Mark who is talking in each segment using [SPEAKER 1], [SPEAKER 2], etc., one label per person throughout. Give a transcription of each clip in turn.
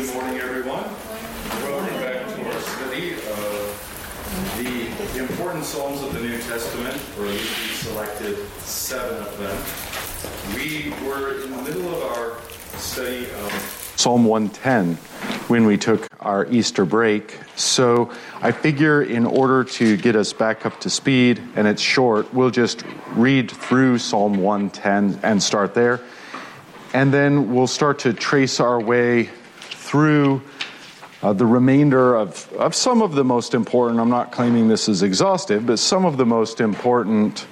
[SPEAKER 1] Good morning, everyone. Welcome back to our study of the important Psalms of the New Testament, or at least we selected 7 of them. We were in the middle of our study of Psalm 110 when we took our Easter break. So I figure in order to get us back up to speed, and it's short, we'll just read through Psalm 110 and start there. And then we'll start to trace our way through the remainder of some of the most important, I'm not claiming this is exhaustive, but some of the most important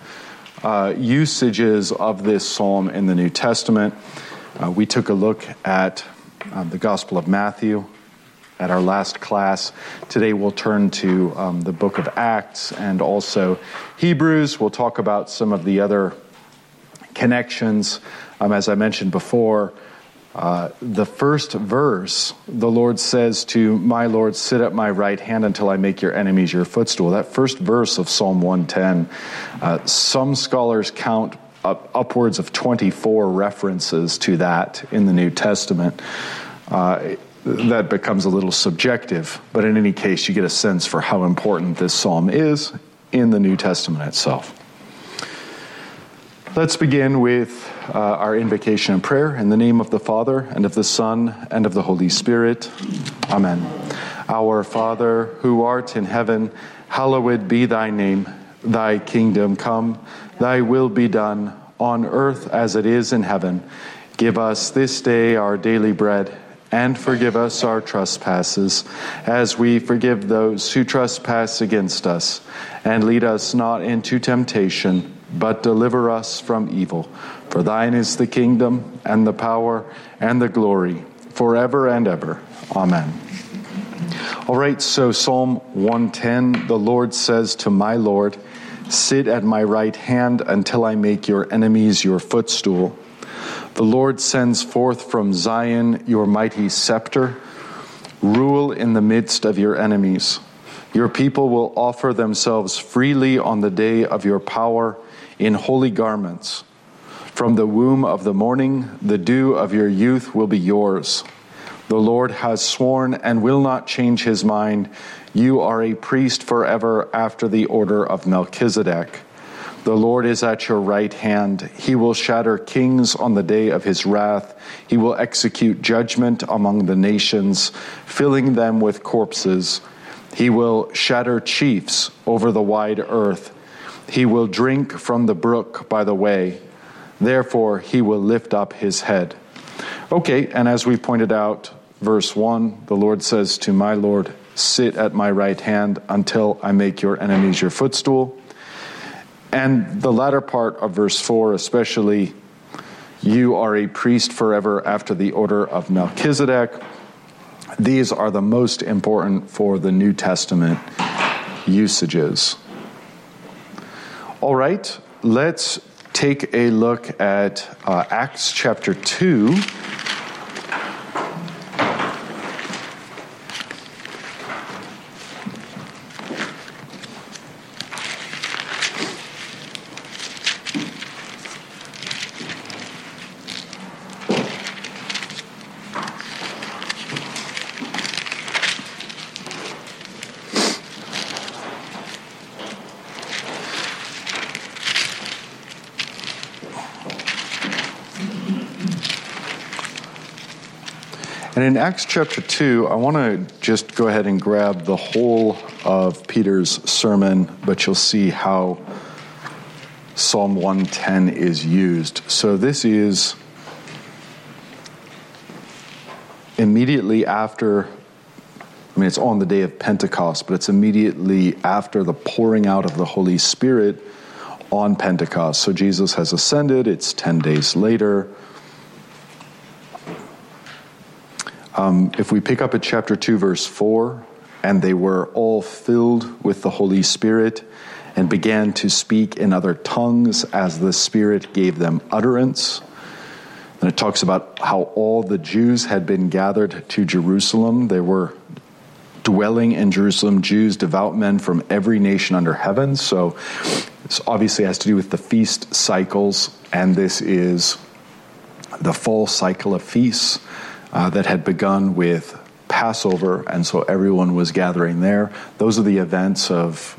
[SPEAKER 1] usages of this psalm in the New Testament. We took a look at the Gospel of Matthew at our last class. Today we'll turn to the book of Acts and also Hebrews. We'll talk about some of the other connections. As I mentioned before, the first verse, the Lord says to my Lord, sit at my right hand until I make your enemies your footstool. That first verse of Psalm 110, some scholars count upwards of 24 references to that in the New Testament. That becomes a little subjective, but in any case, you get a sense for how important this psalm is in the New Testament itself. Let's begin with our invocation and prayer. In the name of the Father, and of the Son, and of the Holy Spirit. Amen. Our Father, who art in heaven, hallowed be thy name. Thy kingdom come, thy will be done, on earth as it is in heaven. Give us this day our daily bread, and forgive us our trespasses, as we forgive those who trespass against us. And lead us not into temptation, but deliver us from evil. For thine is the kingdom, and the power, and the glory, forever and ever. Amen. All right, so Psalm 110, the Lord says to my Lord, sit at my right hand until I make your enemies your footstool. The Lord sends forth from Zion your mighty scepter. Rule in the midst of your enemies. Your people will offer themselves freely on the day of your power in holy garments. From the womb of the morning, the dew of your youth will be yours. The Lord has sworn and will not change his mind. You are a priest forever after the order of Melchizedek. The Lord is at your right hand. He will shatter kings on the day of his wrath. He will execute judgment among the nations, filling them with corpses. He will shatter chiefs over the wide earth. He will drink from the brook by the way. Therefore, he will lift up his head. Okay, and as we pointed out, verse 1, the Lord says to my Lord, sit at my right hand until I make your enemies your footstool. And the latter part of verse 4, especially, you are a priest forever after the order of Melchizedek. These are the most important for the New Testament usages. All right, let's take a look at Acts chapter 2. And in Acts chapter 2, I want to just go ahead and grab the whole of Peter's sermon, but you'll see how Psalm 110 is used. So this is immediately after, it's on the day of Pentecost, but it's immediately after the pouring out of the Holy Spirit on Pentecost. So Jesus has ascended, it's 10 days later. If we pick up at chapter 2, verse 4, and they were all filled with the Holy Spirit and began to speak in other tongues as the Spirit gave them utterance. And it talks about how all the Jews had been gathered to Jerusalem. They were dwelling in Jerusalem, Jews, devout men from every nation under heaven. So this obviously has to do with the feast cycles, and this is the fall cycle of feasts that had begun with Passover, and so everyone was gathering there. Those are the events of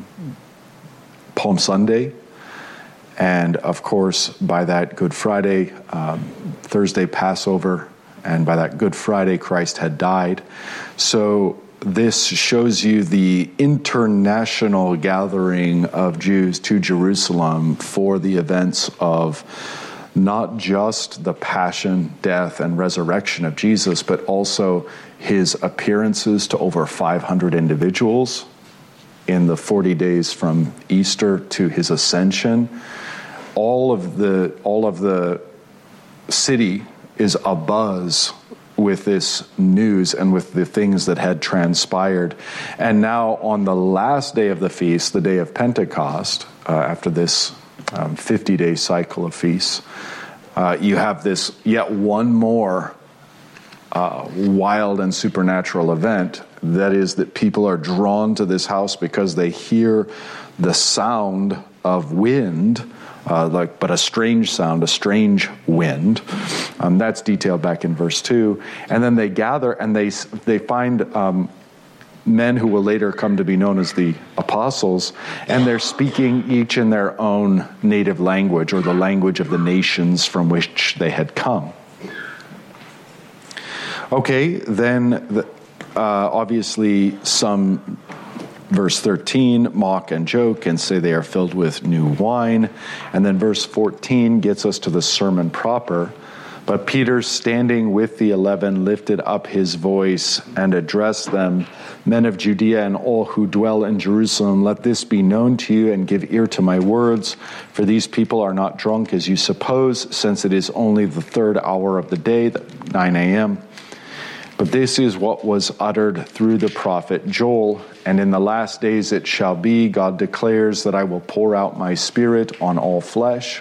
[SPEAKER 1] Palm Sunday. And of course, by that Good Friday, Thursday, Passover, and by that Good Friday, Christ had died. So this shows you the international gathering of Jews to Jerusalem for the events of not just the passion, death, and resurrection of Jesus, but also his appearances to over 500 individuals in the 40 days from Easter to his ascension. All of the city is abuzz with this news and with the things that had transpired. And now on the last day of the feast, the day of Pentecost, after this 50-day cycle of feasts, you have this yet one more wild and supernatural event. That is that people are drawn to this house because they hear the sound of wind, but a strange sound, a strange wind. That's detailed back in verse 2. And then they gather and they find men who will later come to be known as the apostles, and they're speaking each in their own native language or the language of the nations from which they had come. Okay, then obviously some, verse 13, mock and joke and say they are filled with new wine. And then verse 14 gets us to the sermon proper. But Peter, standing with the 11, lifted up his voice and addressed them, "Men of Judea and all who dwell in Jerusalem, let this be known to you and give ear to my words. For these people are not drunk as you suppose, since it is only the third hour of the day, 9 a.m. But this is what was uttered through the prophet Joel. And in the last days it shall be, God declares, that I will pour out my spirit on all flesh."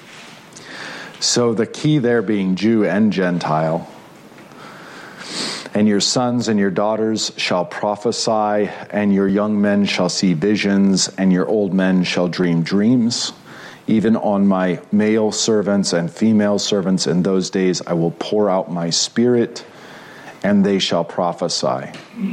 [SPEAKER 1] So the key there being Jew and Gentile. "And your sons and your daughters shall prophesy, and your young men shall see visions, and your old men shall dream dreams. Even on my male servants and female servants in those days I will pour out my spirit, and they shall prophesy.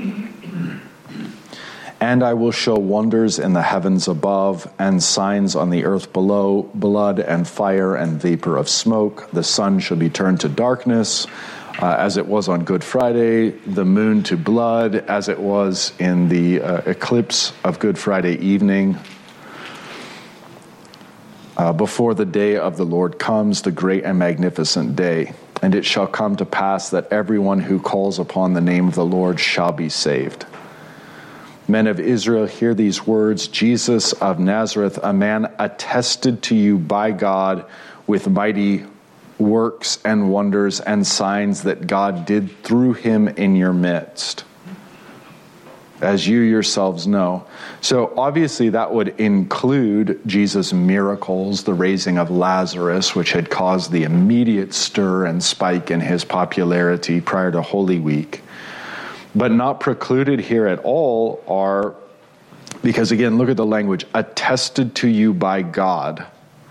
[SPEAKER 1] And I will show wonders in the heavens above and signs on the earth below, blood and fire and vapor of smoke. The sun shall be turned to darkness, as it was on Good Friday, the moon to blood, as it was in the eclipse of Good Friday evening. Before the day of the Lord comes, the great and magnificent day. And it shall come to pass that everyone who calls upon the name of the Lord shall be saved. Men of Israel, hear these words. Jesus of Nazareth, a man attested to you by God with mighty works and wonders and signs that God did through him in your midst, as you yourselves know." So obviously that would include Jesus' miracles, the raising of Lazarus, which had caused the immediate stir and spike in his popularity prior to Holy Week. But not precluded here at all are, because again, look at the language, attested to you by God.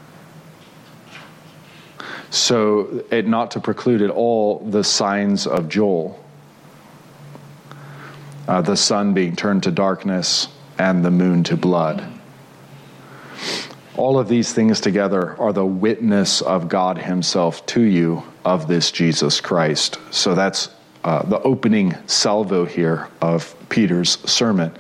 [SPEAKER 1] So it not to preclude at all the signs of Joel. The sun being turned to darkness and the moon to blood. All of these things together are the witness of God himself to you of this Jesus Christ. So that's the opening salvo here of Peter's sermon.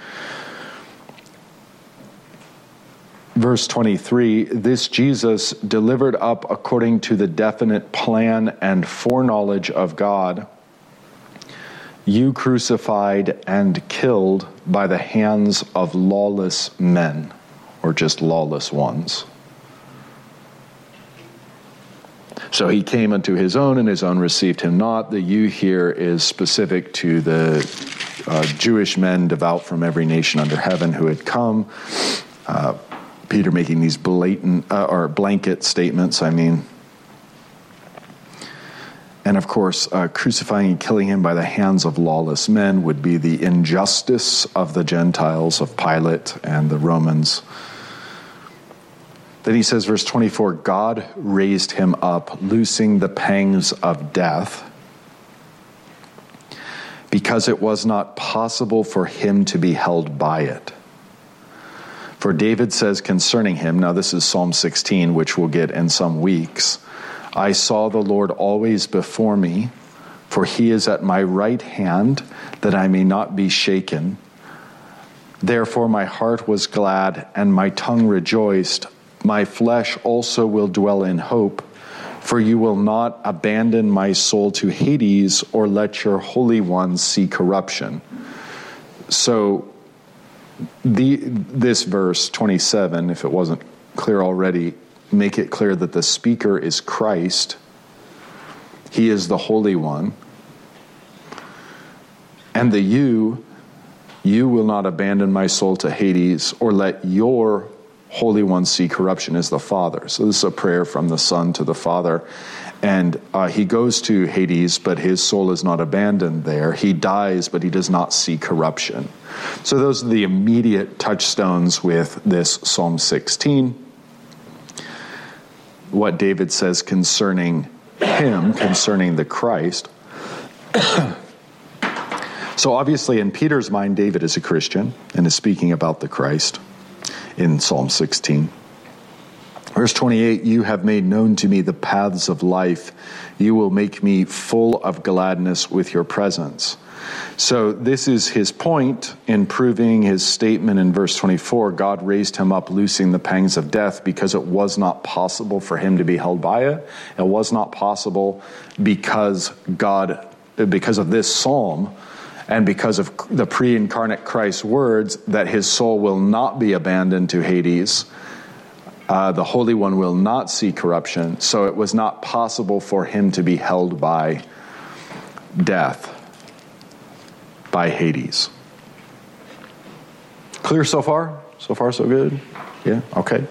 [SPEAKER 1] Verse 23, "This Jesus, delivered up according to the definite plan and foreknowledge of God, you crucified and killed by the hands of lawless men," or just lawless ones. "So he came unto his own, and his own received him not." The "you" here is specific to the Jewish men devout from every nation under heaven who had come. Peter making these blatant or blanket statements, And of course, crucifying and killing him by the hands of lawless men would be the injustice of the Gentiles, of Pilate and the Romans. Then he says, verse 24, "God raised him up, loosing the pangs of death, because it was not possible for him to be held by it. For David says concerning him, now this is Psalm 16, which we'll get in some weeks, I saw the Lord always before me, for he is at my right hand, that I may not be shaken. Therefore my heart was glad, and my tongue rejoiced. My flesh also will dwell in hope, for you will not abandon my soul to Hades, or let your Holy One see corruption. So this verse 27, if it wasn't clear already, make it clear that the speaker is Christ. He is the Holy One. And the you will not abandon my soul to Hades, or let your Holy One see corruption, is the Father. So this is a prayer from the Son to the Father. And he goes to Hades, but his soul is not abandoned there. He dies, but he does not see corruption. So those are the immediate touchstones with this Psalm 16. What David says concerning him, concerning the Christ. So obviously in Peter's mind, David is a Christian and is speaking about the Christ in Psalm 16. Verse 28, you have made known to me the paths of life. You will make me full of gladness with your presence. So this is his point in proving his statement in verse 24. God raised him up, loosing the pangs of death, because it was not possible for him to be held by it. It was not possible because of this psalm, and because of the pre-incarnate Christ's words, that his soul will not be abandoned to Hades. The Holy One will not see corruption. So it was not possible for him to be held by death, by Hades. Clear so far? So far, so good? Yeah? Okay.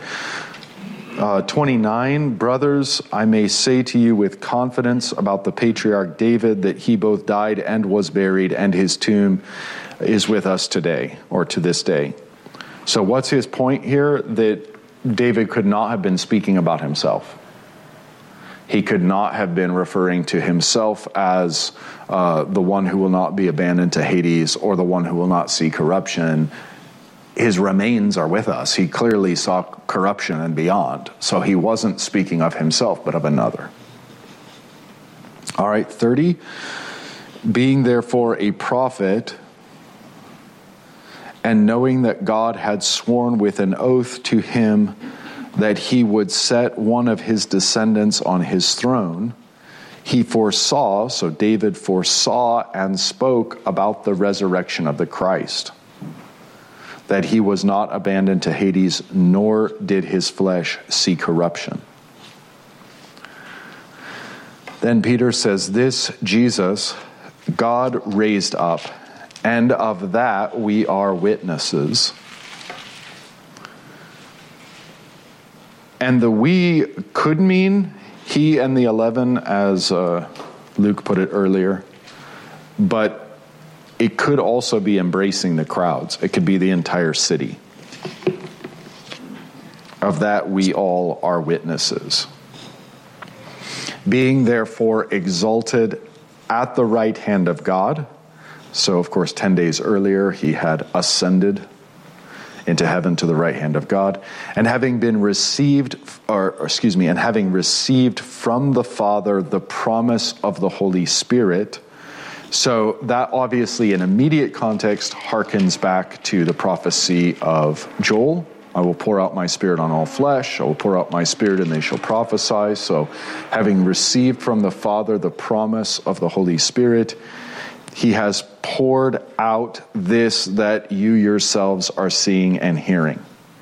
[SPEAKER 1] 29, brothers, I may say to you with confidence about the patriarch David that he both died and was buried, and his tomb is with us today, or to this day. So what's his point here? That David could not have been speaking about himself. He could not have been referring to himself as the one who will not be abandoned to Hades, or the one who will not see corruption. His remains are with us. He clearly saw corruption and beyond. So he wasn't speaking of himself, but of another. All right, 30. Being therefore a prophet, and knowing that God had sworn with an oath to him that he would set one of his descendants on his throne, he foresaw, so David foresaw and spoke about the resurrection of the Christ, that he was not abandoned to Hades, nor did his flesh see corruption. Then Peter says, this Jesus God raised up, and of that we are witnesses. And the we could mean he and the 11, as Luke put it earlier, but it could also be embracing the crowds. It could be the entire city. Of that we all are witnesses. Being therefore exalted at the right hand of God. So of course 10 days earlier he had ascended into heaven to the right hand of God, and having received from the Father the promise of the Holy Spirit. So that obviously in immediate context harkens back to the prophecy of Joel. I will pour out my spirit on all flesh. I will pour out my spirit and they shall prophesy. So having received from the Father the promise of the Holy Spirit, he has poured out this that you yourselves are seeing and hearing.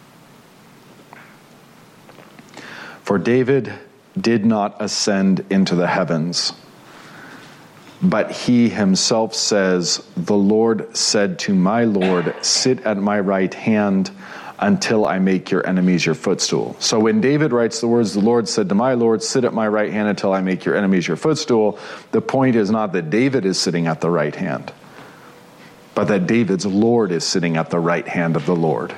[SPEAKER 1] For David did not ascend into the heavens, but he himself says, the Lord said to my Lord, sit at my right hand until I make your enemies your footstool. So when David writes the words, the Lord said to my Lord, sit at my right hand until I make your enemies your footstool, the point is not that David is sitting at the right hand, but that David's Lord is sitting at the right hand of the Lord.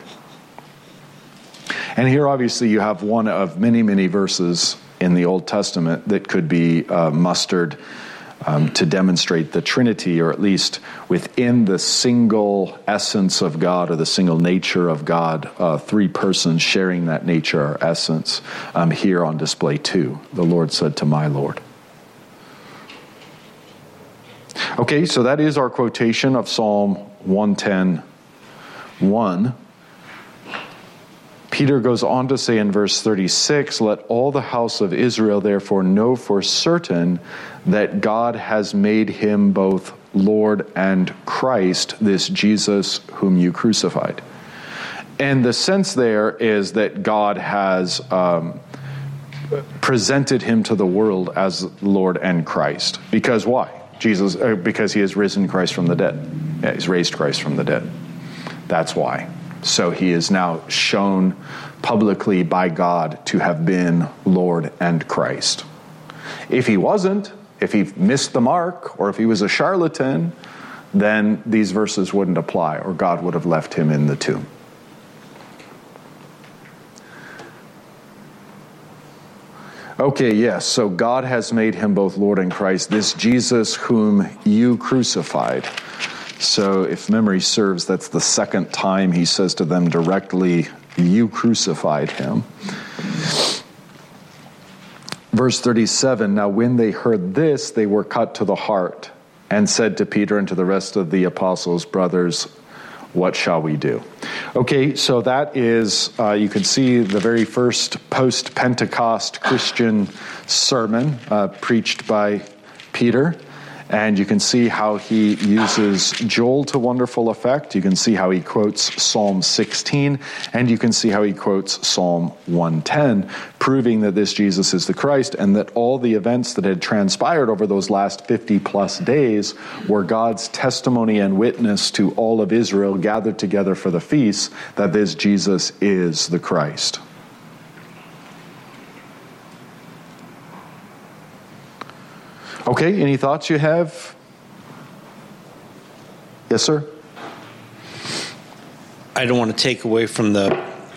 [SPEAKER 1] And here obviously you have one of many, many verses in the Old Testament that could be mustered to demonstrate the Trinity, or at least within the single essence of God or the single nature of God, three persons sharing that nature or essence, here on display too. The Lord said to my Lord. Okay, so that is our quotation of Psalm 110:1. Peter goes on to say in verse 36, "Let all the house of Israel therefore know for certain that God has made him both Lord and Christ, this Jesus whom you crucified." And the sense there is that God has presented him to the world as Lord and Christ. Because why? Because he has risen Christ from the dead. Yeah, he's raised Christ from the dead. That's why. So he is now shown publicly by God to have been Lord and Christ. If he wasn't, if he missed the mark, or if he was a charlatan, then these verses wouldn't apply, or God would have left him in the tomb. Okay, yes, so God has made him both Lord and Christ, this Jesus whom you crucified. So if memory serves, that's the second time he says to them directly, you crucified him. Verse 37, now when they heard this, they were cut to the heart and said to Peter and to the rest of the apostles, brothers, what shall we do? Okay, so that is, you can see the very first post-Pentecost Christian sermon preached by Peter. And you can see how he uses Joel to wonderful effect. You can see how he quotes Psalm 16, and you can see how he quotes Psalm 110, proving that this Jesus is the Christ, and that all the events that had transpired over those last 50 plus days were God's testimony and witness to all of Israel gathered together for the feast, that this Jesus is the Christ. Okay, any thoughts you have? Yes, sir?
[SPEAKER 2] I don't want to take away from the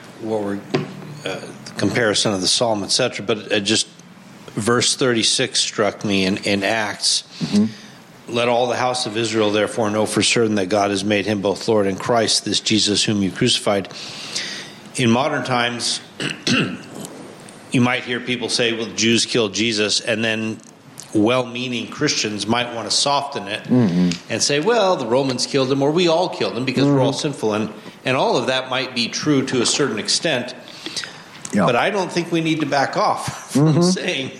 [SPEAKER 2] comparison of the psalm, etc., but just verse 36 struck me in Acts. Mm-hmm. Let all the house of Israel therefore know for certain that God has made him both Lord and Christ, this Jesus whom you crucified. In modern times, you might hear people say, well, the Jews killed Jesus, and then well-meaning Christians might want to soften it and say, well, the Romans killed him, or we all killed him because we're all sinful. And all of that might be true to a certain extent. Yeah. But I don't think we need to back off from saying,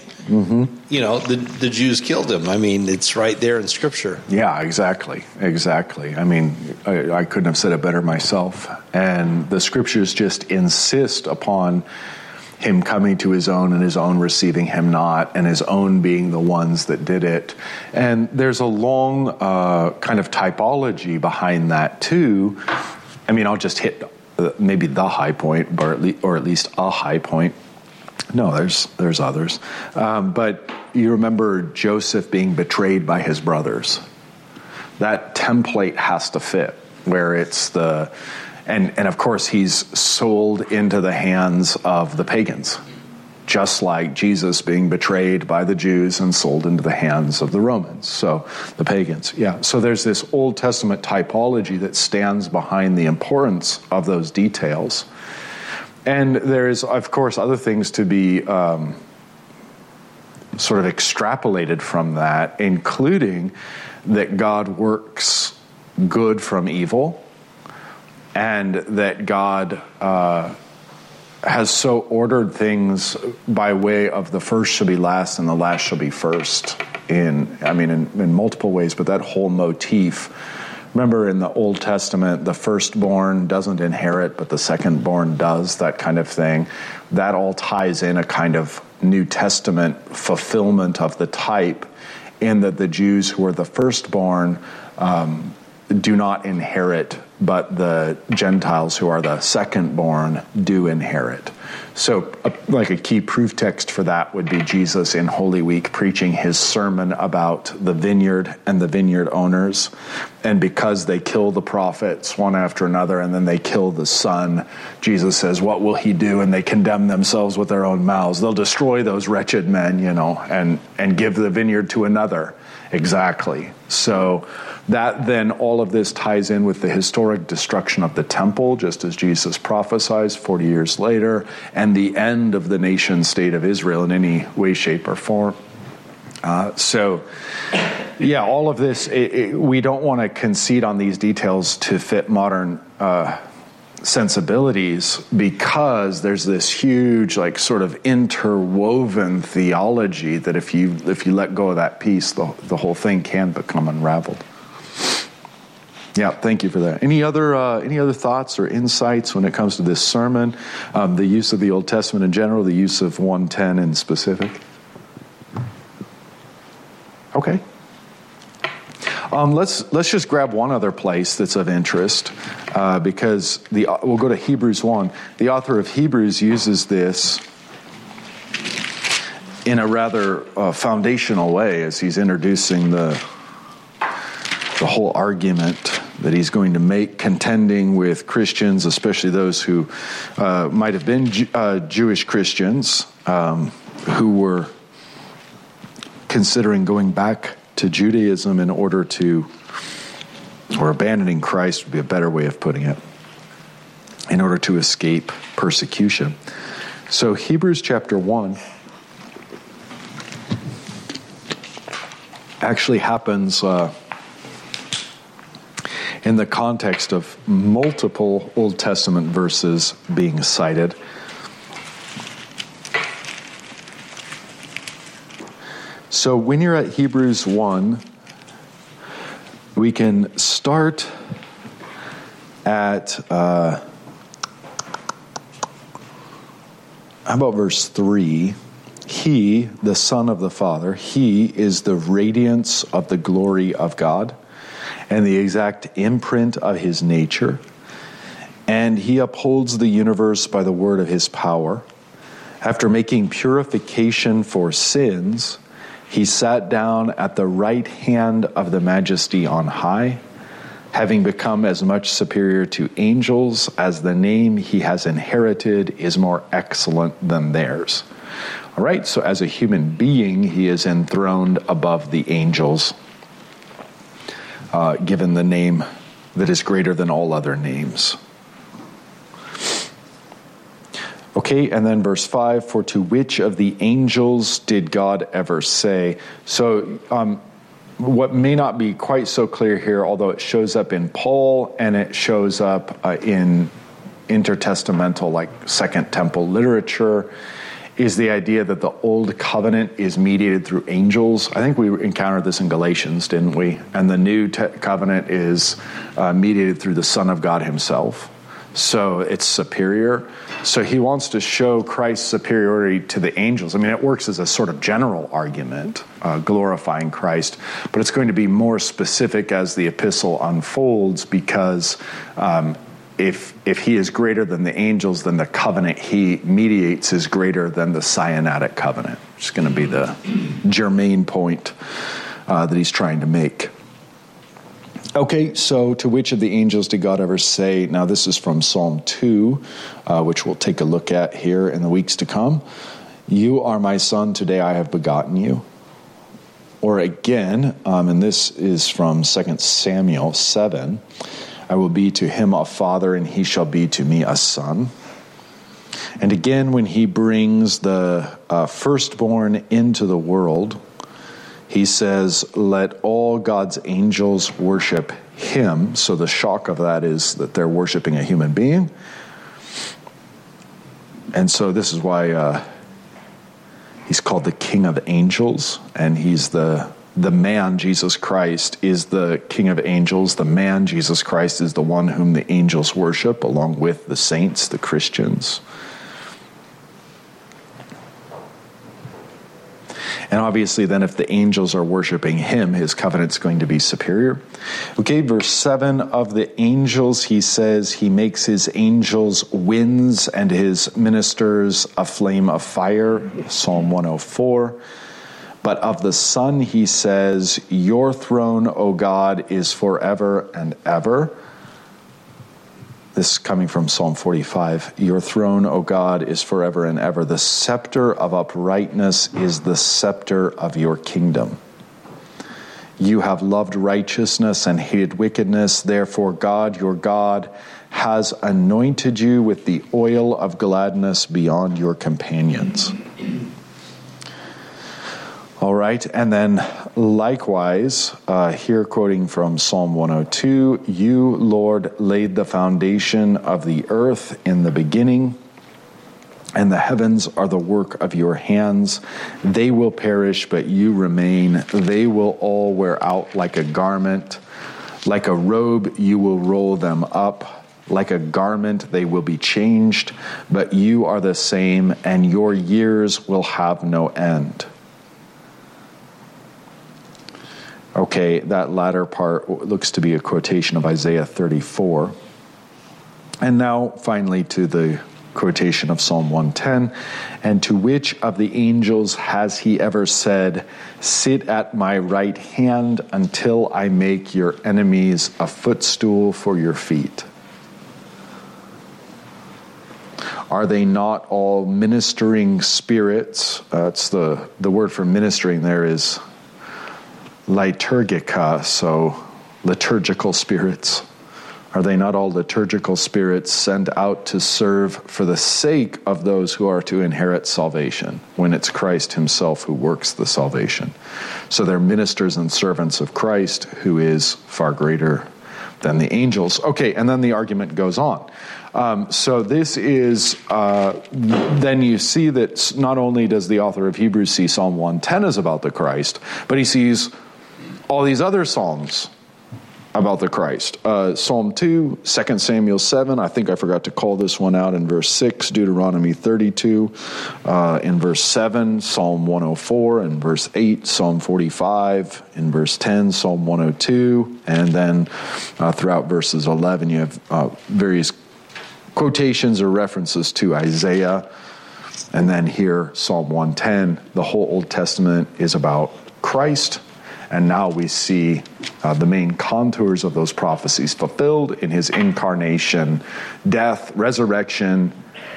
[SPEAKER 2] the Jews killed him. I mean, it's right there in Scripture.
[SPEAKER 1] Yeah, exactly. I mean, I couldn't have said it better myself. And the Scriptures just insist upon him coming to his own and his own receiving him not, and his own being the ones that did it. And there's a long kind of typology behind that too. I mean, I'll just hit maybe the high point, or at least a high point. No, there's others. But you remember Joseph being betrayed by his brothers. That template has to fit, where it's the... And of course, he's sold into the hands of the pagans, just like Jesus being betrayed by the Jews and sold into the hands of the Romans. So the pagans, yeah. So there's this Old Testament typology that stands behind the importance of those details. And there's, of course, other things to be sort of extrapolated from that, including that God works good from evil, and that God has so ordered things by way of the first shall be last and the last shall be first in multiple ways, but that whole motif. Remember in the Old Testament, the firstborn doesn't inherit, but the secondborn does, that kind of thing. That all ties in a kind of New Testament fulfillment of the type, in that the Jews who are the firstborn do not inherit, but the Gentiles who are the secondborn do inherit. So like a key proof text for that would be Jesus in Holy Week preaching his sermon about the vineyard and the vineyard owners. And because they kill the prophets one after another and then they kill the son, Jesus says, what will he do? And they condemn themselves with their own mouths. They'll destroy those wretched men, and give the vineyard to another. Exactly. So that then all of this ties in with the historic destruction of the temple, just as Jesus prophesied 40 years later, and the end of the nation state of Israel in any way, shape, or form. All of this, we don't want to concede on these details to fit modern sensibilities, because there's this huge, like, sort of interwoven theology that if you let go of that piece, the whole thing can become unraveled. Yeah, thank you for that. Any other thoughts or insights when it comes to this sermon? The use of the Old Testament in general, the use of 1:10 in specific? Okay. Let's just grab one other place that's of interest, because we'll go to Hebrews 1. The author of Hebrews uses this in a rather foundational way as he's introducing the whole argument that he's going to make, contending with Christians, especially those who might have been Jewish Christians who were considering going back to Judaism in order to, or abandoning Christ would be a better way of putting it, in order to escape persecution. So Hebrews chapter 1 actually happens in the context of multiple Old Testament verses being cited. So when you're at Hebrews 1, we can start at, how about verse 3? He, the Son of the Father, he is the radiance of the glory of God and the exact imprint of his nature. And he upholds the universe by the word of his power. After making purification for sins, he sat down at the right hand of the Majesty on high, having become as much superior to angels as the name he has inherited is more excellent than theirs. All right, so as a human being, he is enthroned above the angels, given the name that is greater than all other names. Okay, and then verse 5, for to which of the angels did God ever say? So what may not be quite so clear here, although it shows up in Paul and it shows up in intertestamental, like Second Temple literature, is the idea that the Old Covenant is mediated through angels. I think we encountered this in Galatians, didn't we? And the New Covenant is mediated through the Son of God himself. So it's superior. So he wants to show Christ's superiority to the angels. I mean, it works as a sort of general argument, glorifying Christ, but it's going to be more specific as the epistle unfolds, because if he is greater than the angels, then the covenant he mediates is greater than the Sinaitic covenant. It's going to be the germane point that he's trying to make. Okay, so to which of the angels did God ever say? Now this is from Psalm 2, which we'll take a look at here in the weeks to come. You are my son, today I have begotten you. Or again, and this is from 2 Samuel 7, I will be to him a father, and he shall be to me a son. And again, when he brings the firstborn into the world, he says, let all God's angels worship him. So the shock of that is that they're worshiping a human being. And so this is why he's called the King of Angels, and he's the man, Jesus Christ, is the King of Angels. The man, Jesus Christ, is the one whom the angels worship, along with the saints, the Christians. And obviously then if the angels are worshiping him, his covenant's going to be superior. Okay, verse 7, of the angels, he says he makes his angels winds and his ministers a flame of fire, Psalm 104. But of the Son, he says, your throne, O God, is forever and ever. This is coming from Psalm 45. Your throne, O God, is forever and ever. The scepter of uprightness is the scepter of your kingdom. You have loved righteousness and hated wickedness. Therefore, God, your God, has anointed you with the oil of gladness beyond your companions. All right, and then likewise, here quoting from Psalm 102, you, Lord, laid the foundation of the earth in the beginning, and the heavens are the work of your hands. They will perish, but you remain. They will all wear out like a garment. Like a robe, you will roll them up. Like a garment, they will be changed. But you are the same, and your years will have no end. Okay, that latter part looks to be a quotation of Isaiah 34. And now, finally, to the quotation of Psalm 110, and to which of the angels has he ever said, sit at my right hand until I make your enemies a footstool for your feet? Are they not all ministering spirits? It's the word for ministering there is liturgica, so liturgical spirits. Are they not all liturgical spirits sent out to serve for the sake of those who are to inherit salvation, when it's Christ himself who works the salvation? So they're ministers and servants of Christ, who is far greater than the angels. Okay, and then the argument goes on. So this is, then you see that not only does the author of Hebrews see Psalm 110 as about the Christ, but he sees all these other psalms about the Christ. Psalm 2, 2 Samuel 7, I think I forgot to call this one out in verse 6, Deuteronomy 32, in verse 7, Psalm 104, in verse 8, Psalm 45, in verse 10, Psalm 102, and then throughout verses 11 you have various quotations or references to Isaiah, and then here Psalm 110. The whole Old Testament is about Christ. And now we see the main contours of those prophecies fulfilled in his incarnation, death, resurrection,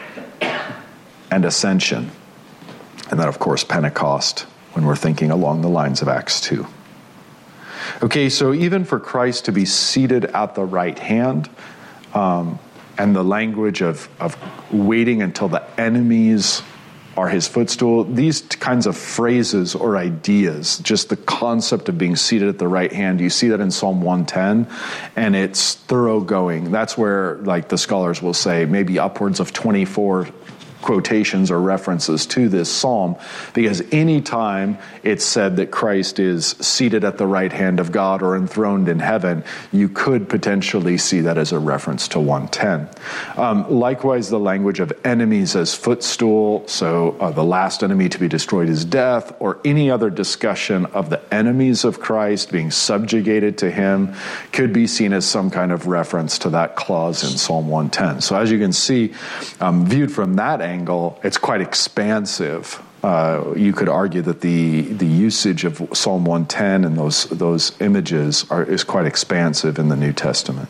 [SPEAKER 1] and ascension. And then, of course, Pentecost, when we're thinking along the lines of Acts 2. Okay, so even for Christ to be seated at the right hand, and the language of waiting until the enemies are his footstool, these kinds of phrases or ideas, just the concept of being seated at the right hand, you see that in Psalm 110, and it's thoroughgoing. That's where, like the scholars will say, maybe upwards of 24 quotations or references to this psalm, because any time it's said that Christ is seated at the right hand of God or enthroned in heaven, you could potentially see that as a reference to 110. Likewise, the language of enemies as footstool, so the last enemy to be destroyed is death, or any other discussion of the enemies of Christ being subjugated to him, could be seen as some kind of reference to that clause in Psalm 110. So as you can see, viewed from that angle, it's quite expansive. You could argue that the usage of Psalm 110 and those images is quite expansive in the New Testament.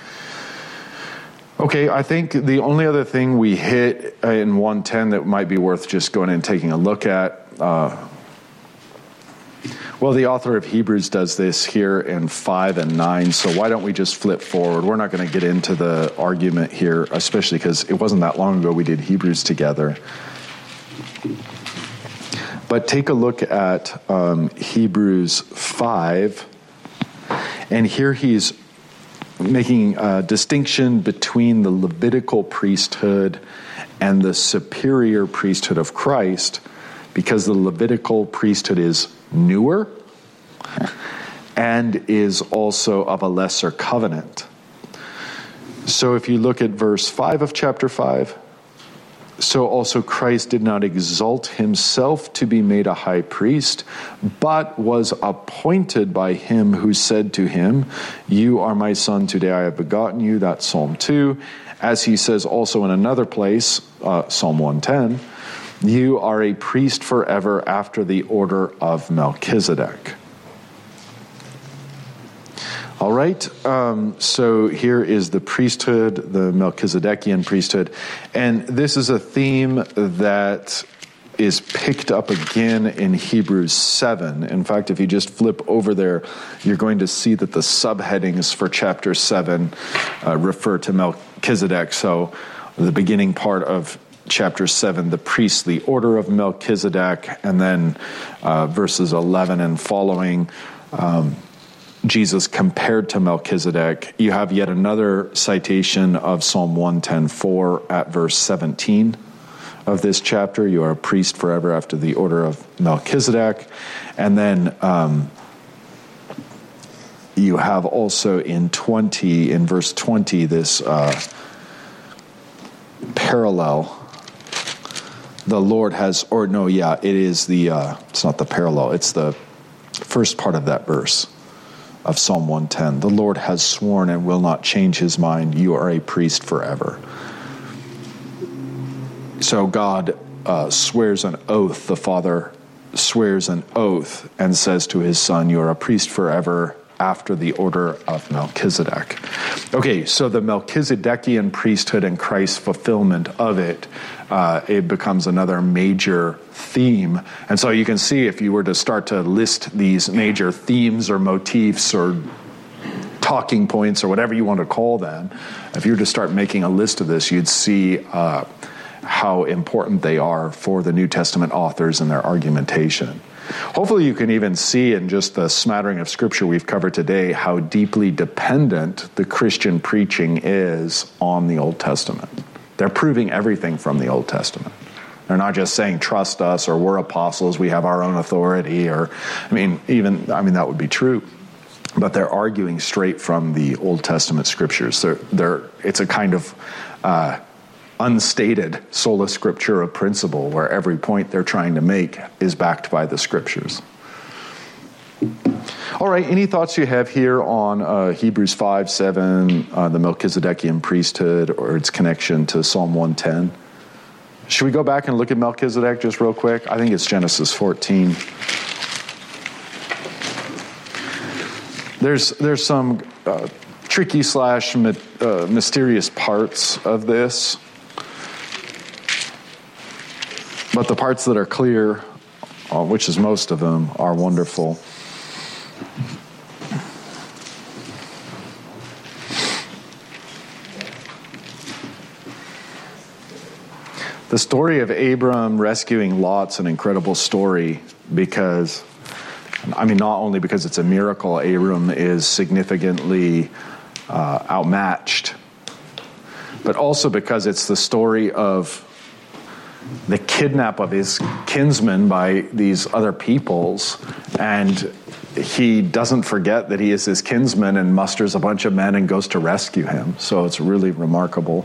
[SPEAKER 1] Okay, I think the only other thing we hit in 110 that might be worth just going and taking a look at, well, the author of Hebrews does this here in 5 and 9, so why don't we just flip forward? We're not going to get into the argument here, especially because it wasn't that long ago we did Hebrews together. But take a look at Hebrews 5, and here he's making a distinction between the Levitical priesthood and the superior priesthood of Christ, because the Levitical priesthood is newer and is also of a lesser covenant. So if you look at verse 5 of chapter 5, so also Christ did not exalt himself to be made a high priest, but was appointed by him who said to him, you are my son, today I have begotten you. That's Psalm 2. As he says also in another place, Psalm 110, you are a priest forever after the order of Melchizedek. All right, so here is the priesthood, the Melchizedekian priesthood, and this is a theme that is picked up again in Hebrews 7. In fact, if you just flip over there, you're going to see that the subheadings for chapter 7 refer to Melchizedek. So the beginning part of chapter 7, the priestly order of Melchizedek, and then verses 11 and following, Jesus compared to Melchizedek. You have yet another citation of Psalm 110:4 at verse 17 of this chapter. You are a priest forever after the order of Melchizedek. And then you have also in verse 20, this parallel. The Lord has, it's not the parallel, it's the first part of that verse of Psalm 110. The Lord has sworn and will not change his mind. You are a priest forever. So God swears an oath. The Father swears an oath and says to his Son, you are a priest forever after the order of Melchizedek. Okay, so the Melchizedekian priesthood and Christ's fulfillment of it, it becomes another major theme. And so you can see, if you were to start to list these major themes or motifs or talking points or whatever you want to call them, if you were to start making a list of this, you'd see how important they are for the New Testament authors and their argumentation. Hopefully you can even see in just the smattering of scripture we've covered today how deeply dependent the Christian preaching is on the Old Testament. They're proving everything from the Old Testament. They're not just saying, trust us, or we're apostles, we have our own authority, or, that would be true. But they're arguing straight from the Old Testament scriptures. It's a kind of unstated sola scriptura principle where every point they're trying to make is backed by the scriptures. All right, any thoughts you have here on Hebrews 5, 7, the Melchizedekian priesthood, or its connection to Psalm 110? Should we go back and look at Melchizedek just real quick? I think it's Genesis 14. There's some tricky / mysterious parts of this. But the parts that are clear, which is most of them, are wonderful. The story of Abram rescuing Lot's an incredible story because, not only because it's a miracle, Abram is significantly outmatched, but also because it's the story of the kidnap of his kinsmen by these other peoples, and he doesn't forget that he is his kinsman and musters a bunch of men and goes to rescue him. So it's a really remarkable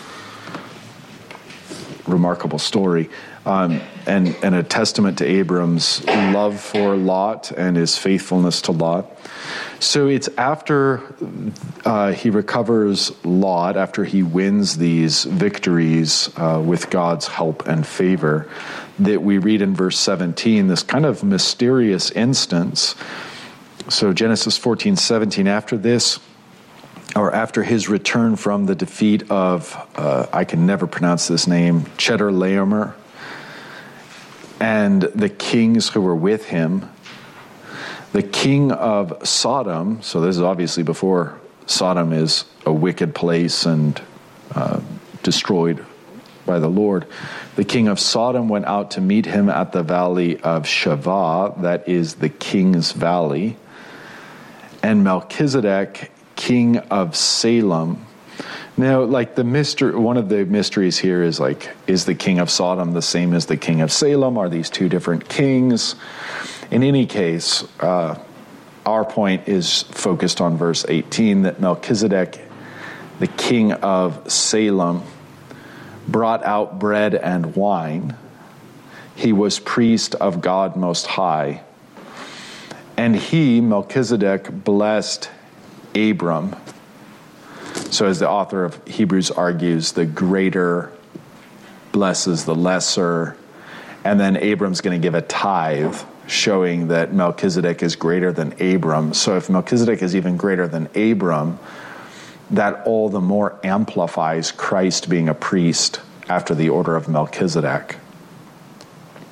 [SPEAKER 1] story, and a testament to Abram's love for Lot and his faithfulness to Lot. So it's after he recovers Lot, after he wins these victories with God's help and favor, that we read in verse 17 this kind of mysterious instance. So Genesis 14:17, after his return from the defeat of, I can never pronounce this name, Chedorlaomer, and the kings who were with him, the king of Sodom, so this is obviously before Sodom is a wicked place and destroyed by the Lord. The king of Sodom went out to meet him at the valley of Shavah, that is the king's valley, and Melchizedek, king of Salem. Now, one of the mysteries here is is the king of Sodom the same as the king of Salem? Are these two different kings? In any case, our point is focused on verse 18, that Melchizedek, the king of Salem, brought out bread and wine. He was priest of God Most High. And he, Melchizedek, blessed Abram. So as the author of Hebrews argues, the greater blesses the lesser, and then Abram's going to give a tithe, showing that Melchizedek is greater than Abram. So if Melchizedek is even greater than Abram, that all the more amplifies Christ being a priest after the order of Melchizedek.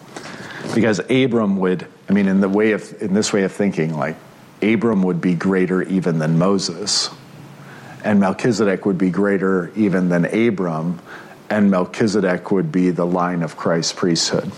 [SPEAKER 1] Because Abram would, in this way of thinking, like Abram would be greater even than Moses, and Melchizedek would be greater even than Abram, and Melchizedek would be the line of Christ's priesthood.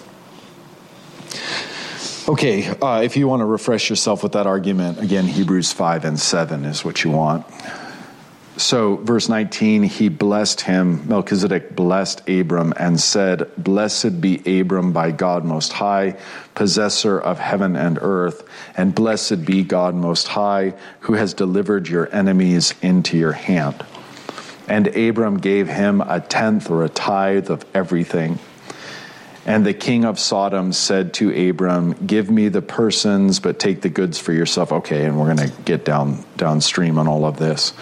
[SPEAKER 1] Okay, if you want to refresh yourself with that argument, again, Hebrews 5 and 7 is what you want. So, verse 19, he blessed him, Melchizedek blessed Abram and said, "Blessed be Abram by God Most High, possessor of heaven and earth, and blessed be God Most High, who has delivered your enemies into your hand." And Abram gave him a tenth or a tithe of everything. And the king of Sodom said to Abram, "Give me the persons, but take the goods for yourself." Okay, and we're going to get downstream on all of this.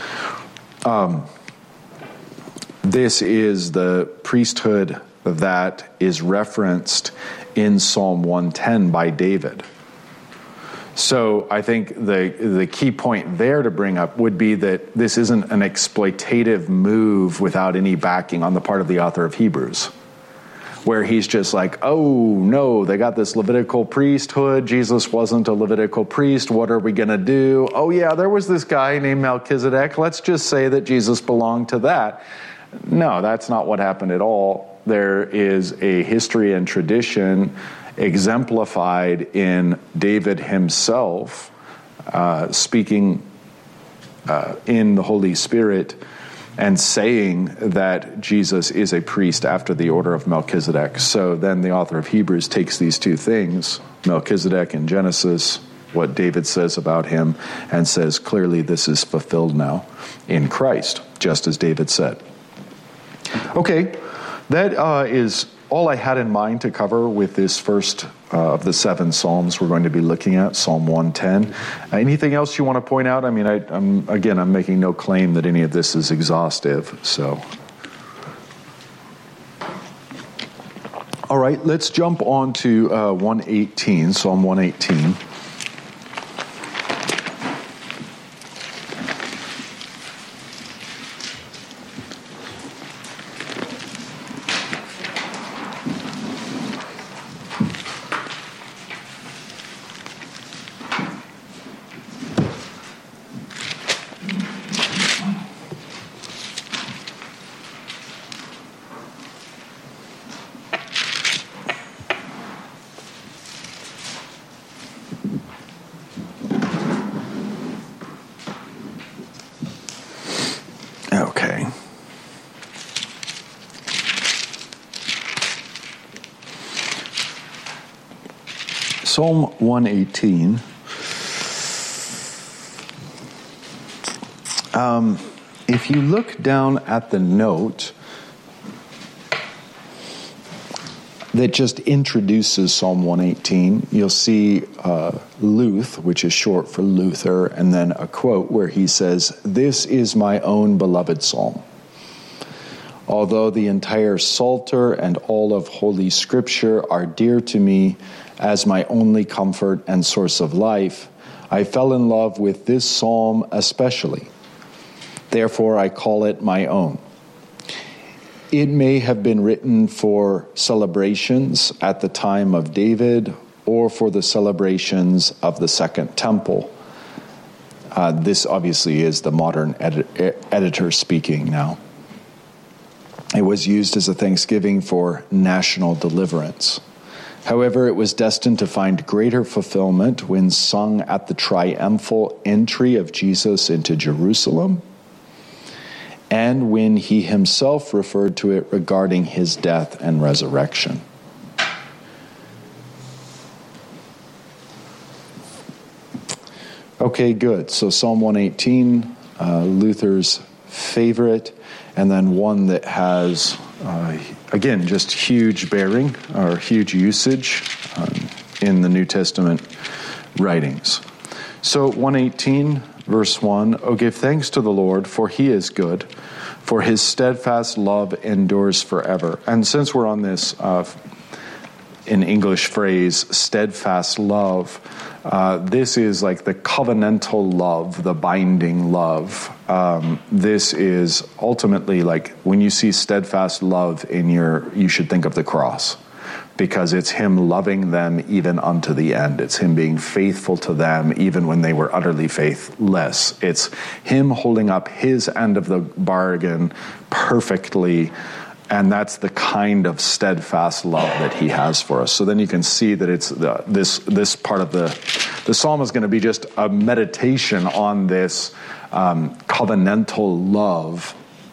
[SPEAKER 1] This is the priesthood that is referenced in Psalm 110 by David. So I think the key point there to bring up would be that this isn't an exploitative move without any backing on the part of the author of Hebrews, where he's just like, oh no, they got this Levitical priesthood. Jesus wasn't a Levitical priest. What are we going to do? Oh yeah, there was this guy named Melchizedek. Let's just say that Jesus belonged to that. No, that's not what happened at all. There is a history and tradition exemplified in David himself, speaking in the Holy Spirit, and saying that Jesus is a priest after the order of Melchizedek. So then the author of Hebrews takes these two things, Melchizedek in Genesis, what David says about him, and says clearly this is fulfilled now in Christ, just as David said. Okay, that is all I had in mind to cover with this first of the 7 Psalms we're going to be looking at, Psalm 110. Anything else you want to point out? I'm making no claim that any of this is exhaustive, so. All right, let's jump on to 118, Psalm 118. Okay. Psalm 118. If you look down at the note that just introduces Psalm 118, you'll see Luth, which is short for Luther, and then a quote where he says, "This is my own beloved psalm. Although the entire Psalter and all of Holy Scripture are dear to me as my only comfort and source of life, I fell in love with this psalm especially. Therefore I call it my own. It may have been written for celebrations at the time of David or for the celebrations of the Second Temple." This obviously is the modern editor speaking now. It was used as a thanksgiving for national deliverance. However, it was destined to find greater fulfillment when sung at the triumphal entry of Jesus into Jerusalem, and when he himself referred to it regarding his death and resurrection. Okay, good. So Psalm 118, Luther's favorite, and then one that has, again, just huge bearing or huge usage in the New Testament writings. So 118, verse 1, "Oh, give thanks to the Lord, for he is good, for his steadfast love endures forever." And since we're on this, in English phrase, steadfast love, this is like the covenantal love, the binding love. This is ultimately like when you see steadfast love you should think of the cross. because it's him loving them even unto the end. It's him being faithful to them even when they were utterly faithless. It's him holding up his end of the bargain perfectly, and that's the kind of steadfast love that he has for us. So then you can see that it's this part of the psalm is going to be just a meditation on this covenantal love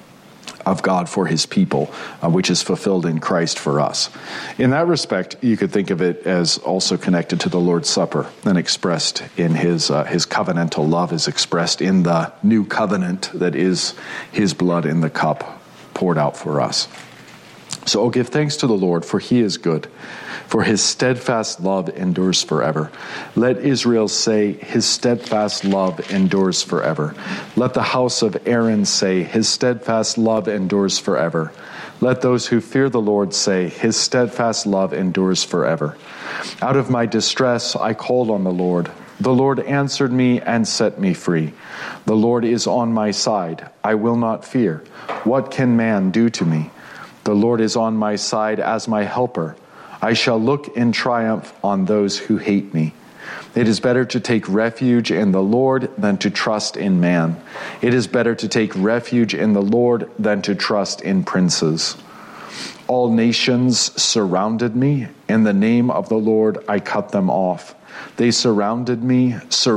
[SPEAKER 1] of God for his people, which is fulfilled in Christ for us. In that respect, you could think of it as also connected to the Lord's Supper and expressed in his covenantal love is expressed in the new covenant that is his blood in the cup poured out for us. So, oh, give thanks to the Lord, for he is good, for his steadfast love endures forever. Let Israel say, his steadfast love endures forever. Let the house of Aaron say, his steadfast love endures forever. Let those who fear the Lord say, his steadfast love endures forever. Out of my distress I called on the Lord. The Lord answered me and set me free. The Lord is on my side. I will not fear. What can man do to me? The Lord is on my side as my helper. I shall look in triumph on those who hate me. It is better to take refuge in the Lord than to trust in man. It is better to take refuge in the Lord than to trust in princes. All nations surrounded me. In the name of the Lord, I cut them off. They surrounded me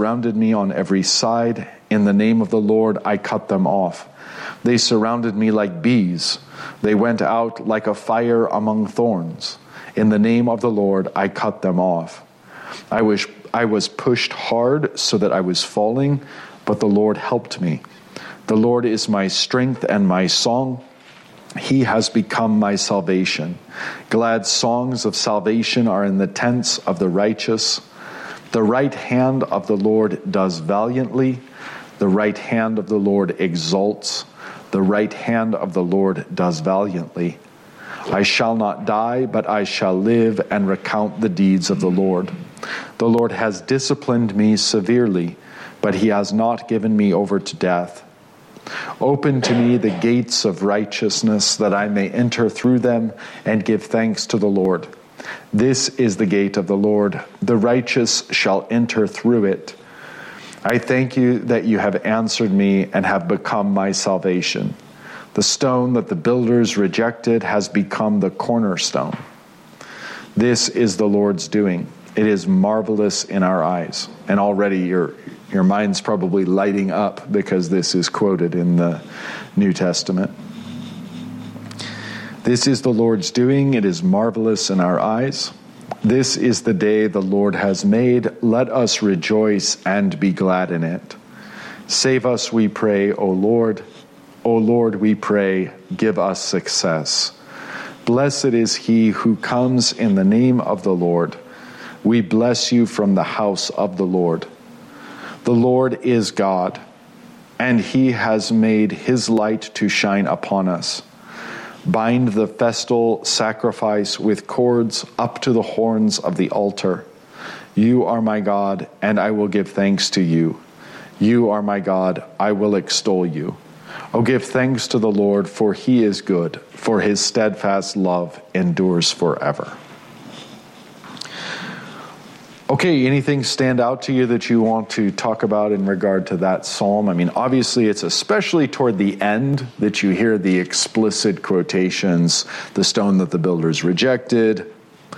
[SPEAKER 1] on every side. In the name of the Lord, I cut them off. They surrounded me like bees. They went out like a fire among thorns. In the name of the Lord, I cut them off. I was pushed hard so that I was falling, but the Lord helped me. The Lord is my strength and my song. He has become my salvation. Glad songs of salvation are in the tents of the righteous. The right hand of the Lord does valiantly. The right hand of the Lord exalts. The right hand of the Lord does valiantly. I shall not die, but I shall live and recount the deeds of the Lord. The Lord has disciplined me severely, but he has not given me over to death. Open to me the gates of righteousness, that I may enter through them and give thanks to the Lord. This is the gate of the Lord. The righteous shall enter through it. I thank you that you have answered me and have become my salvation. The stone that the builders rejected has become the cornerstone. This is the Lord's doing. It is marvelous in our eyes. And already your mind's probably lighting up because this is quoted in the New Testament. This is the Lord's doing. It is marvelous in our eyes. This is the day the Lord has made. Let us rejoice and be glad in it. Save us, we pray, O Lord. O Lord, we pray, give us success. Blessed is he who comes in the name of the Lord. We bless you from the house of the Lord. The Lord is God, and he has made his light to shine upon us. Bind the festal sacrifice with cords up to the horns of the altar. You are my God, and I will give thanks to you. You are my God, I will extol you. Oh, give thanks to the Lord, for he is good, for his steadfast love endures forever. Okay, anything stand out to you that you want to talk about in regard to that psalm? I mean, obviously it's especially toward the end that you hear the explicit quotations, the stone that the builders rejected,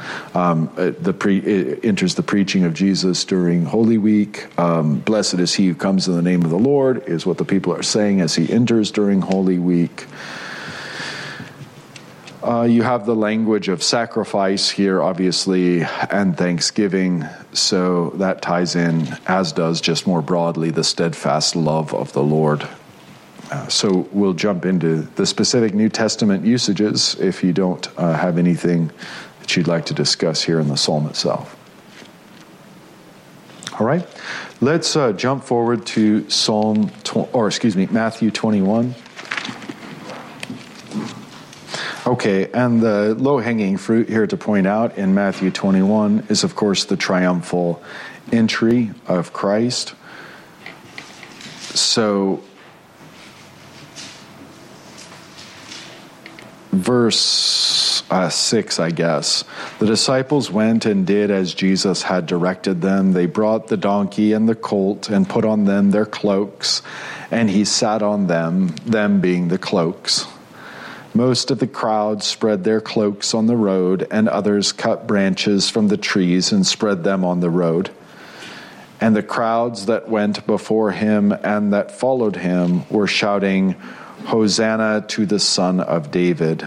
[SPEAKER 1] enters the preaching of Jesus during Holy Week. Blessed is he who comes in the name of the Lord, is what the people are saying as he enters during Holy Week. You have the language of sacrifice here, obviously, and thanksgiving, so that ties in, as does just more broadly the steadfast love of the Lord. So we'll jump into the specific New Testament usages if you don't have anything that you'd like to discuss here in the psalm itself. All right, let's jump forward to Matthew 21. Okay, and the low-hanging fruit here to point out in Matthew 21 is, of course, the triumphal entry of Christ. So verse 6, I guess. The disciples went and did as Jesus had directed them. They brought the donkey and the colt and put on them their cloaks, and he sat on them being the cloaks. Most of the crowd spread their cloaks on the road, and others cut branches from the trees and spread them on the road. And the crowds that went before him and that followed him were shouting, "Hosanna to the Son of David.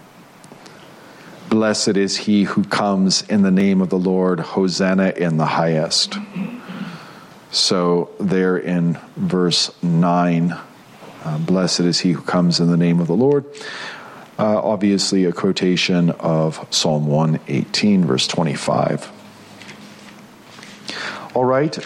[SPEAKER 1] Blessed is he who comes in the name of the Lord. Hosanna in the highest." So there in verse 9, blessed is he who comes in the name of the Lord. Obviously a quotation of Psalm 118, verse 25. All right.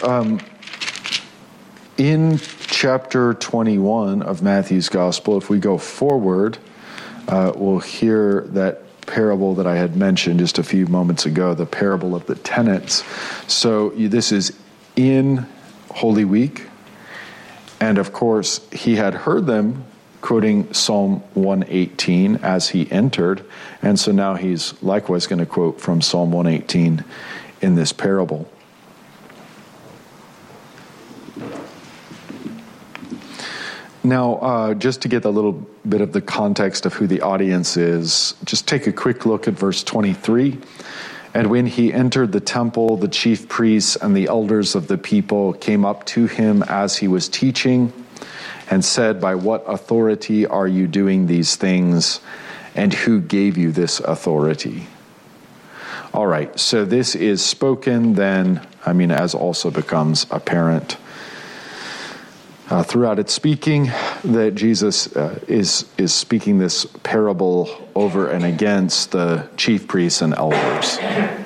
[SPEAKER 1] In chapter 21 of Matthew's Gospel, if we go forward, we'll hear that parable that I had mentioned just a few moments ago, the parable of the tenants. So this is in Holy Week. And of course, he had heard them quoting Psalm 118 as he entered. And so now he's likewise going to quote from Psalm 118 in this parable. Now, just to get a little bit of the context of who the audience is, just take a quick look at verse 23. And when he entered the temple, the chief priests and the elders of the people came up to him as he was teaching and said, "By what authority are you doing these things? And who gave you this authority?" All right, so this is spoken then, as also becomes apparent throughout its speaking, that Jesus is speaking this parable over and against the chief priests and elders.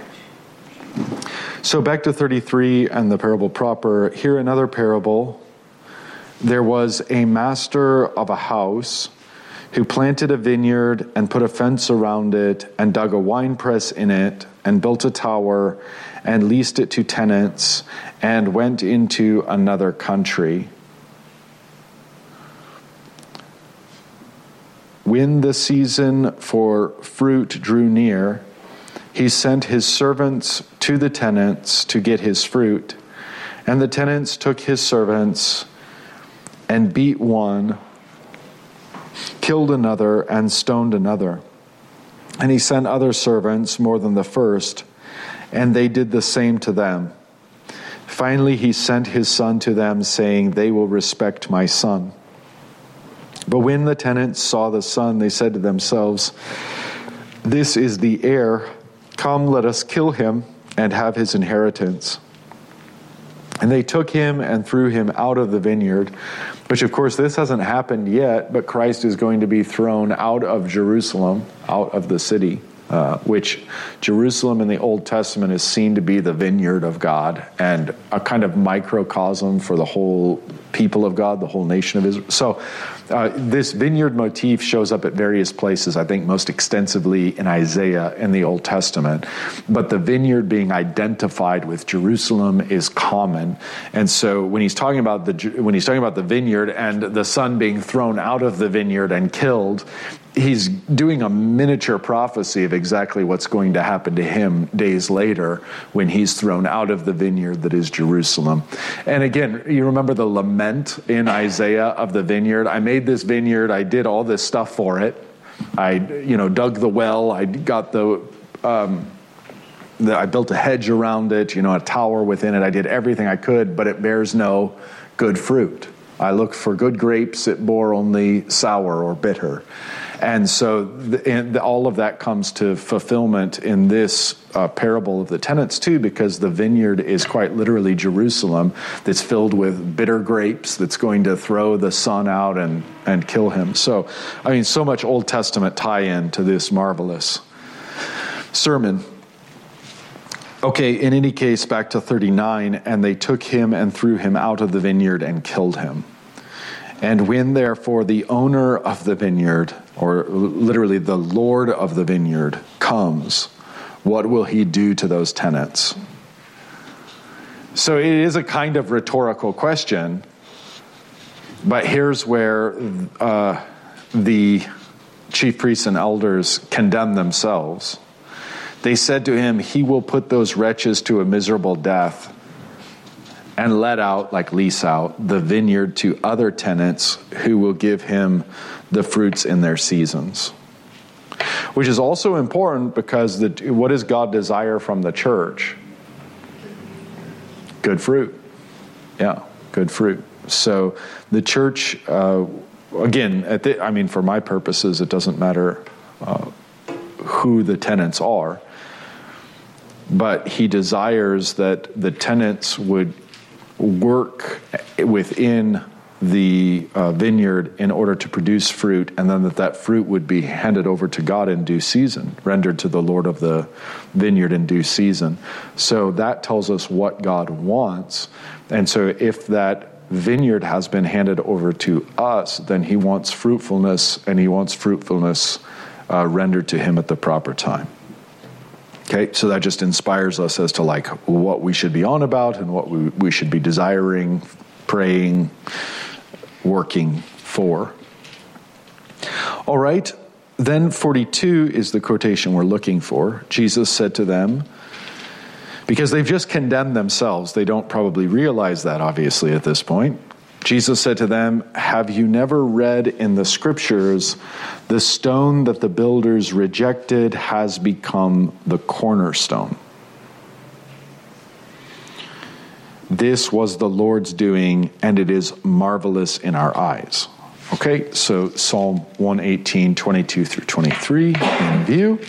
[SPEAKER 1] So back to 33 and the parable proper. Here another parable. There was a master of a house who planted a vineyard and put a fence around it and dug a winepress in it and built a tower and leased it to tenants and went into another country. When the season for fruit drew near, he sent his servants to the tenants to get his fruit. And the tenants took his servants and beat one, killed another, and stoned another. And he sent other servants, more than the first, and they did the same to them. Finally, he sent his son to them, saying, "They will respect my son." But when the tenants saw the son, they said to themselves, "This is the heir. Come, let us kill him and have his inheritance." And they took him and threw him out of the vineyard, which of course this hasn't happened yet, but Christ is going to be thrown out of Jerusalem, out of the city, which Jerusalem in the Old Testament is seen to be the vineyard of God and a kind of microcosm for the whole people of God, the whole nation of Israel. So this vineyard motif shows up at various places, I think most extensively in Isaiah in the Old Testament. But the vineyard being identified with Jerusalem is common. And so when he's talking about the vineyard and the son being thrown out of the vineyard and killed, he's doing a miniature prophecy of exactly what's going to happen to him days later when he's thrown out of the vineyard that is Jerusalem. And again, you remember the lament in Isaiah of the vineyard. I made this vineyard. I did all this stuff for it. I, dug the well. I got I built a hedge around it, a tower within it. I did everything I could, but it bears no good fruit. I looked for good grapes. It bore only sour or bitter. And so all of that comes to fulfillment in this parable of the tenants too, because the vineyard is quite literally Jerusalem that's filled with bitter grapes that's going to throw the son out and kill him. So, so much Old Testament tie-in to this marvelous sermon. Okay, in any case, back to 39, and they took him and threw him out of the vineyard and killed him. And when, therefore, the owner of the vineyard, or literally the Lord of the vineyard, comes, what will he do to those tenants? So it is a kind of rhetorical question, but here's where the chief priests and elders condemned themselves. They said to him, he will put those wretches to a miserable death and let out, like lease out, the vineyard to other tenants who will give him the fruits in their seasons. Which is also important because what does God desire from the church? Good fruit. Yeah, good fruit. So the church, again, for my purposes, it doesn't matter who the tenants are, but he desires that the tenants would work within the vineyard in order to produce fruit, and then that fruit would be handed over to God in due season, rendered to the Lord of the vineyard in due season. So that tells us what God wants. And so if that vineyard has been handed over to us, then he wants fruitfulness, and he wants fruitfulness rendered to him at the proper time. Okay, so that just inspires us as to like what we should be on about and what we should be desiring, praying, working for. All right, then 42 is the quotation we're looking for. Jesus said to them, because they've just condemned themselves, they don't probably realize that obviously at this point. Jesus said to them, have you never read in the scriptures, the stone that the builders rejected has become the cornerstone? This was the Lord's doing, and it is marvelous in our eyes. Okay, so Psalm 118, 22 through 23 in view.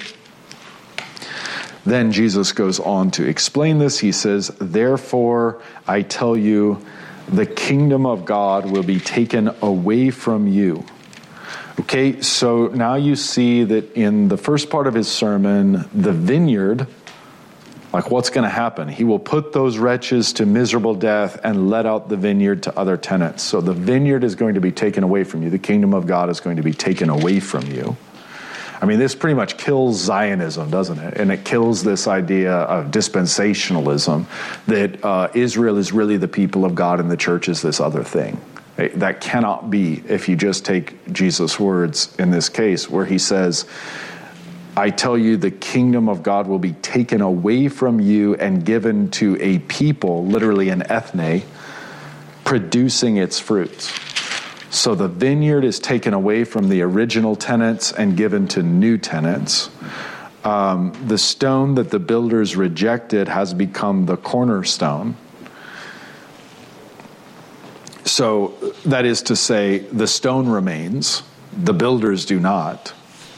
[SPEAKER 1] Then Jesus goes on to explain this. He says, therefore, I tell you, the kingdom of God will be taken away from you. Okay, so now you see that in the first part of his sermon, the vineyard, like what's going to happen? He will put those wretches to miserable death and let out the vineyard to other tenants. So the vineyard is going to be taken away from you. The kingdom of God is going to be taken away from you. I mean, this pretty much kills Zionism, doesn't it? And it kills this idea of dispensationalism, that Israel is really the people of God and the church is this other thing. That cannot be if you just take Jesus' words in this case, where he says, I tell you, the kingdom of God will be taken away from you and given to a people, literally an ethne, producing its fruits. So the vineyard is taken away from the original tenants and given to new tenants. The stone that the builders rejected has become the cornerstone. So that is to say, the stone remains, the builders do not.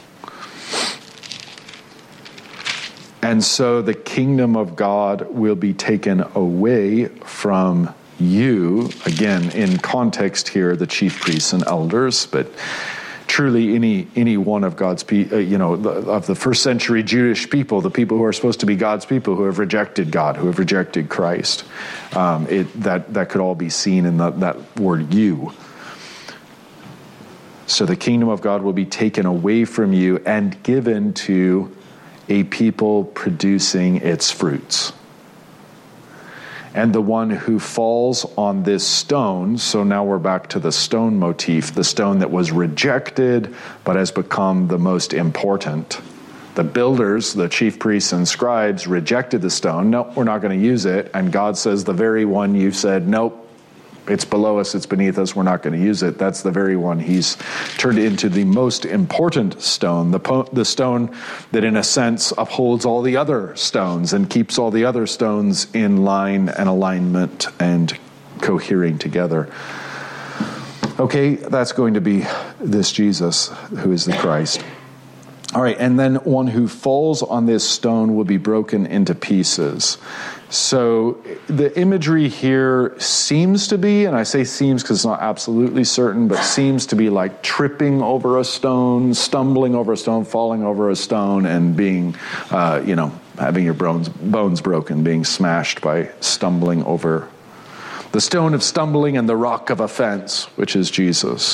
[SPEAKER 1] And so the kingdom of God will be taken away from you, again, in context here, the chief priests and elders, but truly any one of God's people, of the first century Jewish people, the people who are supposed to be God's people, who have rejected God, who have rejected Christ, that could all be seen in that word "you." So the kingdom of God will be taken away from you and given to a people producing its fruits. And the one who falls on this stone, so now we're back to the stone motif, the stone that was rejected but has become the most important. The builders, the chief priests and scribes, rejected the stone. No, we're not going to use it. And God says, the very one you said, nope, it's below us, it's beneath us, we're not going to use it. That's the very one he's turned into the most important stone, the stone that in a sense upholds all the other stones and keeps all the other stones in line and alignment and cohering together. Okay, that's going to be this Jesus who is the Christ. All right, and then one who falls on this stone will be broken into pieces. So the imagery here seems to be, and I say seems because it's not absolutely certain, but seems to be like tripping over a stone, stumbling over a stone, falling over a stone, and being, having your bones broken, being smashed by stumbling over the stone of stumbling and the rock of offense, which is Jesus.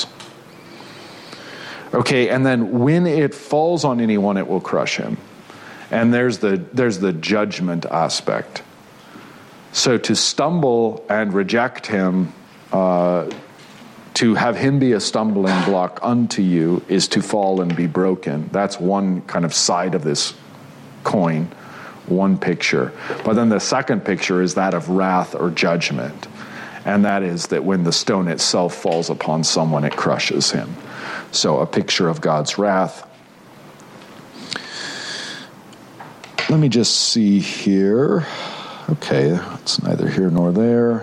[SPEAKER 1] Okay, and then when it falls on anyone, it will crush him. And there's the judgment aspect. So to stumble and reject him, to To have him be a stumbling block unto you is to fall and be broken. That's one kind of side of this coin, one picture. But then the second picture is that of wrath or judgment. And that is that when the stone itself falls upon someone, it crushes him. So a picture of God's wrath. Let me just see here. Okay, it's neither here nor there.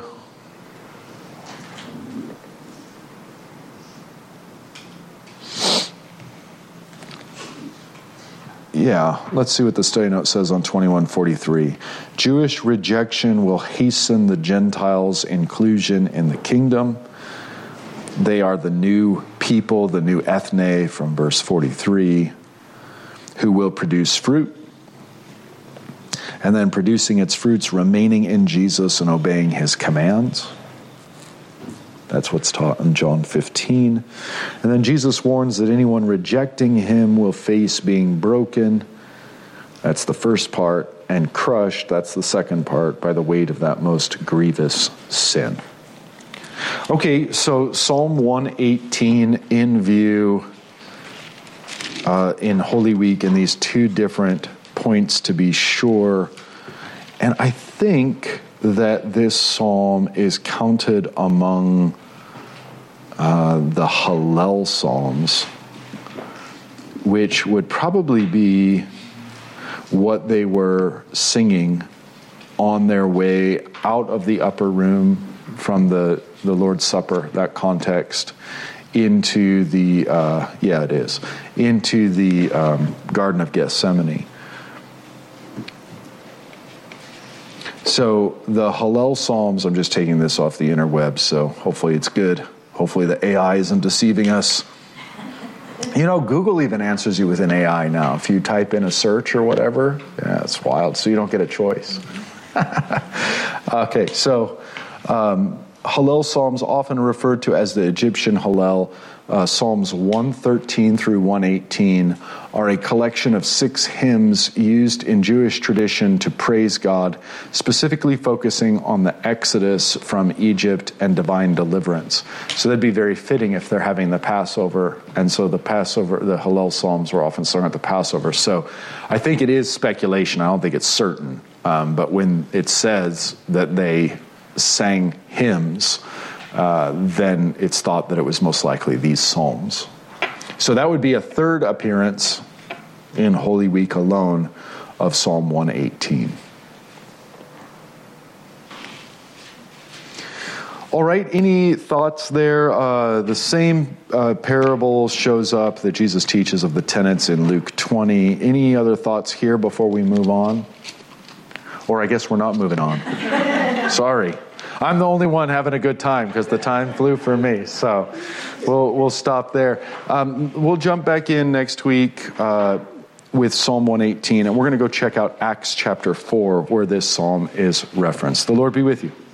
[SPEAKER 1] Yeah, let's see what the study note says on 2143. Jewish rejection will hasten the Gentiles' inclusion in the kingdom. They are the new people, the new ethne from verse 43, who will produce fruit. And then producing its fruits, remaining in Jesus and obeying his commands. That's what's taught in John 15. And then Jesus warns that anyone rejecting him will face being broken. That's the first part. And crushed, that's the second part, by the weight of that most grievous sin. Okay, so Psalm 118 in view in Holy Week in these two different points to be sure. And I think that this psalm is counted among the Hallel Psalms, which would probably be what they were singing on their way out of the upper room from the Lord's Supper, that context, into the, into the Garden of Gethsemane. So the Hallel Psalms, I'm just taking this off the interwebs, so hopefully it's good. Hopefully the AI isn't deceiving us. You know, Google even answers you with an AI now. If you type in a search or whatever, yeah, it's wild, so you don't get a choice. Okay, so Hallel Psalms, often referred to as the Egyptian Hallel, Psalms 113 through 118, are a collection of 6 hymns used in Jewish tradition to praise God, specifically focusing on the Exodus from Egypt and divine deliverance. So that'd be very fitting if they're having the Passover, and so the Hallel Psalms were often sung at the Passover. So I think it is speculation. I don't think it's certain. But when it says that they sang hymns, then it's thought that it was most likely these psalms. So that would be a third appearance in Holy Week alone of Psalm 118. All right, any thoughts there? The same parable shows up that Jesus teaches of the tenants in Luke 20. Any other thoughts here before we move on? Or I guess we're not moving on. Sorry. I'm the only one having a good time because the time flew for me. So we'll stop there. We'll jump back in next week with Psalm 118, and we're going to go check out Acts chapter 4, where this psalm is referenced. The Lord be with you.